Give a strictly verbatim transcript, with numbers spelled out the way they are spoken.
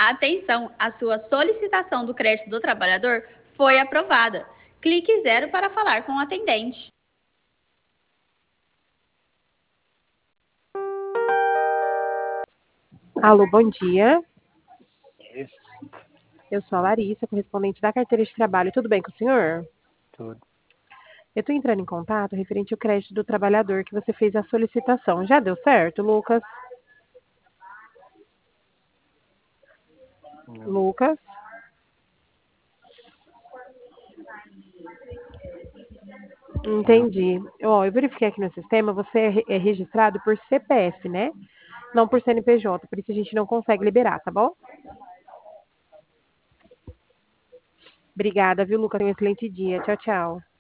Atenção, a sua solicitação do crédito do trabalhador foi aprovada. Clique zero para falar com o atendente. Alô, bom dia. Eu sou a Larissa, correspondente da carteira de trabalho. Tudo bem com o senhor? Tudo. Eu estou entrando em contato referente ao crédito do trabalhador que você fez a solicitação. Já deu certo, Lucas? Não. Lucas? Entendi. Ó, eu verifiquei aqui no sistema, você é, re- é registrado por C P F, né? Não por C N P J, por isso a gente não consegue liberar, tá bom? Obrigada, viu, Lucas? Tenha um excelente dia. Tchau, tchau.